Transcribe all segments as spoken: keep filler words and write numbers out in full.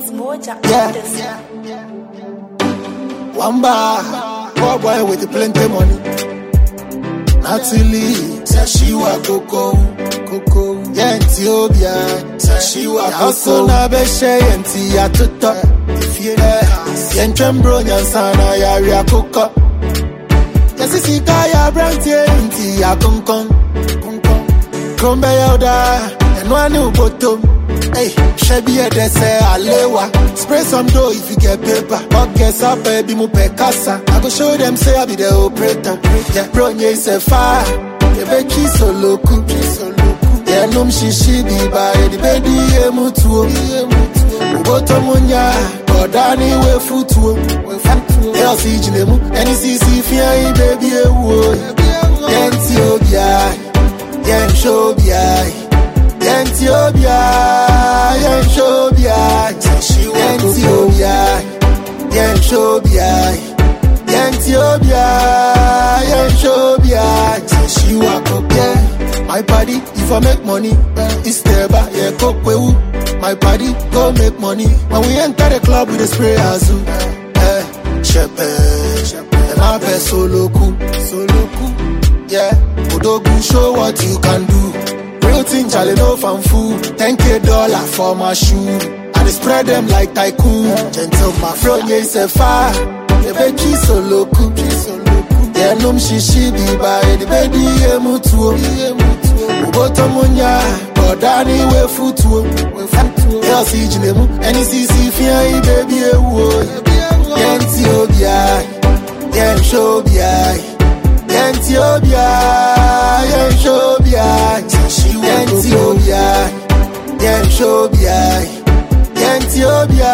It's more Jack. Yeah. One bar, poor boy with plenty money. Natalie, say she wa coco, coco. Yeah, Ethiopia, say she wa coco. Also na be she enti ya tuto. If you know, yen trembro nyansana ya ria coco. Yes, si kaya branti enti ya konkon, konkon. Krombe yoda, enwani ubotom. Hey, shebi e de se alewa. Spray some dough if you get paper. What gets up, baby, mu pe casa. I go show them say I be the operator. Yeah, bro, nye se fire. You be ki so loku, so loku. Yeah, num shishi bi ba the baby ye mutu. Ugoto munya, kodani we futu. Yeah, si jinemu, any C C fia baby e wo. Yenti obia, yen shobia. Ethiopia, Ethiopia, Ethiopia, Ethiopia, Ethiopia, Ethiopia. She walk up, yeah. My party, if I make money, it's stable, yeah. Coke we my party, go make money. When we enter the club with the spray azul, eh, shepherd, and I bet solo cool, solo cool, yeah. Odogu, show what you can do. Real thing, Charlie, no fan food. ten K dollar for my shoe. And they spread them like tycoon. Gentle, my friend, yeah, it's a fire. The baby so loco. Yeah, num shishi bi ba. The baby, yeah, mutu. Ugoto munya. Kodani we futu. Yeah, see, jinemu. Any C C fia, baby, yeah, wo. Yeah, Ethiopia. Yeah, Shobia. Ethiopia, Ethiopia, Ethiopia, Ethiopia, Ethiopia,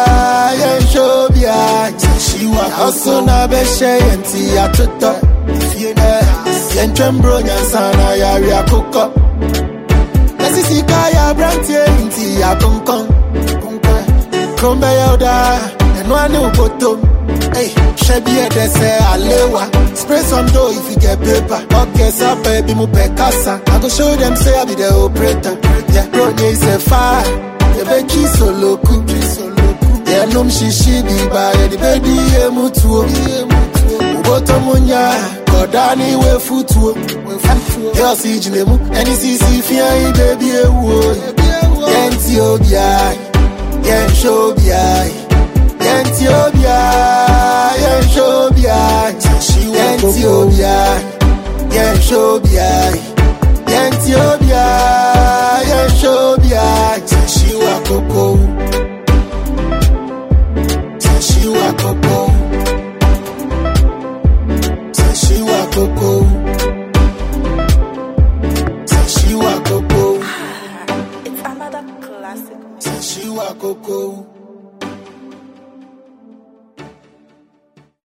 Ethiopia. She wa also na be she enti ya tuto. You know, yen trembro nyansana ya ria coco. Nasi sika ya branti enti ya konkon, konkon. Krombe yoda, enwani ubotom. Hey, shebi e de se alewa. Spray some dough if you get paper. What gets up, baby, mu pe casa. I go show them say I be the operator. Yeah, bro, nye se fire. The baby so loku, so loku. Yeah, num shishi bi ba. Yeah, the baby ye mutu. Ugoto munya, kodani we futu. Yeah, si jinemu, any C C fia, baby ye wo. Yeah, Ethiopia, yeah, Shobia. Ethiopia, Ethiopia, Ethiopia, Ethiopia, Ethiopia, Ethiopia. She wa coco, she wa coco, she wa coco, she wa coco. It's another classic. She wa coco.